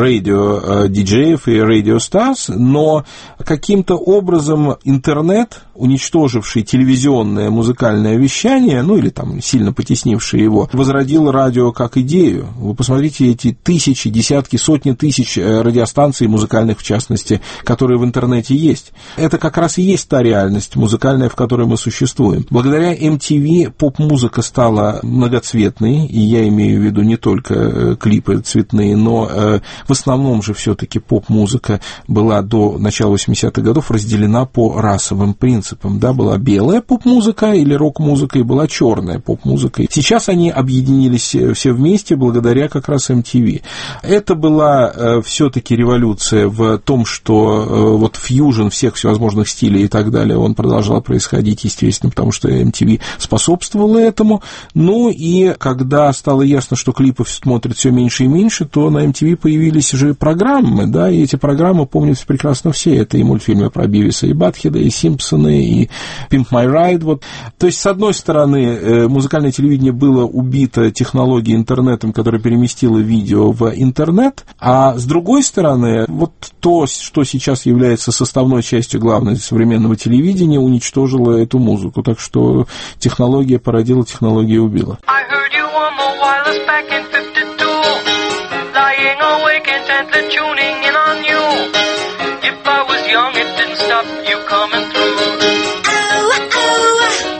радио-диджеев и радио-старс, но каким-то образом интернет, уничтоживший телевизионное музыкальное вещание, ну или там сильно потеснивший его, возродил радио как идею. Вы посмотрите эти тысячи, десятки, сотни тысяч радиостанций, музыкальных в частности, которые в интернете есть. Это как раз и есть та реальность музыкальная, в которой мы существуем. Благодаря эм ти ви поп-музыка стала многоцветной, и я имею в виду не только клипы цветные, но в основном же все-таки поп-музыка была до начала восьмидесятых годов разделена по расовым принципам. Да, была белая поп-музыка или рок-музыка, и была черная поп-музыка. Сейчас они объединились все вместе благодаря как раз эм ти ви. Это была все-таки революция в том, что вот фьюжн всех всевозможных стилей и так далее, он продолжал происходить, естественно, потому что эм ти ви способствовала этому. Ну и когда стало ясно, что клипов смотрят все меньше и меньше, то на эм ти ви появились же программы, да, и эти программы помнят прекрасно все. Это и мультфильмы про Бивиса и Батхеда, и Симпсоны, и Pimp My Ride. Вот. То есть, с одной стороны, музыкальное телевидение было убито технологией интернетом, которая переместила видео в интернет, а с другой стороны, вот то, что сейчас является составной частью главной современного телевидения, уничтожило эту музыку. Так что технология породила, технология убила. Tuning in on you. If I was young, it didn't stop you coming through. Oh, oh.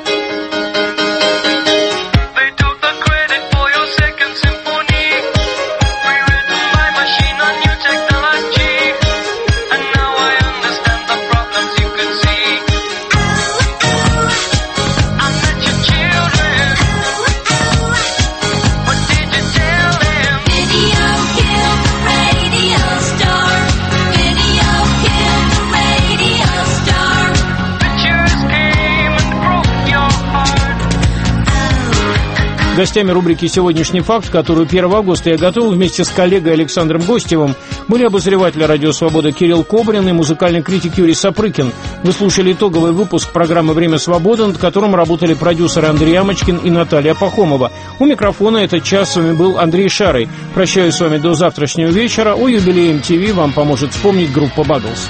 They took the credit for your second symphony, rewritten by machine on new technology, and now I understand the problems you can see. Oh, oh. I met your children. Oh, oh. What did you tell them? Video killed the radio. Гостями рубрики «Сегодняшний факт», которую первого августа я готовил вместе с коллегой Александром Гостевым, были обозреватель «Радио Свобода» Кирилл Кобрин и музыкальный критик Юрий Сапрыкин. Вы слушали итоговый выпуск программы «Время свободы», над которым работали продюсеры Андрей Амочкин и Наталья Пахомова. У микрофона этот час с вами был Андрей Шарый. Прощаюсь с вами до завтрашнего вечера. О юбилее эм ти ви вам поможет вспомнить группа Buggles.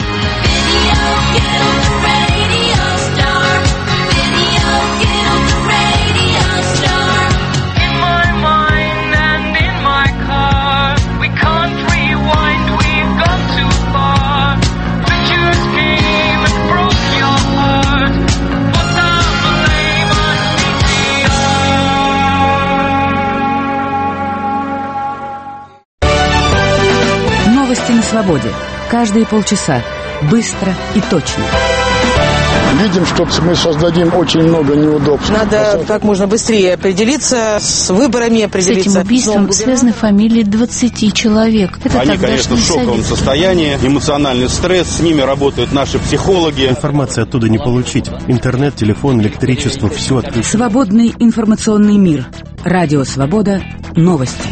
На свободе. Каждые полчаса. Быстро и точно. Видим, что мы создадим очень много неудобств. Надо как можно быстрее определиться с выборами, определиться. С этим убийством связаны фамилии двадцати человек. Это Они, конечно, в шоковом совет. состоянии, эмоциональный стресс, с ними работают наши психологи. Информации оттуда не получить. Интернет, телефон, электричество, все отключено. Свободный информационный мир. Радио Свобода. Новости.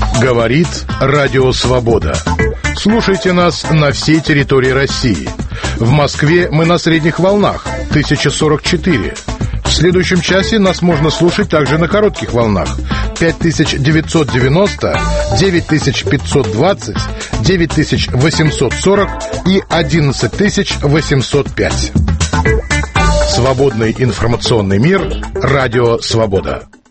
Говорит Радио Свобода. Слушайте нас на всей территории России. В Москве мы на средних волнах тысяча сорок четыре. В следующем часе нас можно слушать также на коротких волнах пять тысяч девятьсот девяносто, девять тысяч пятьсот двадцать, девять тысяч восемьсот сорок и одиннадцать тысяч восемьсот пять. Свободный информационный мир. Радио «Свобода».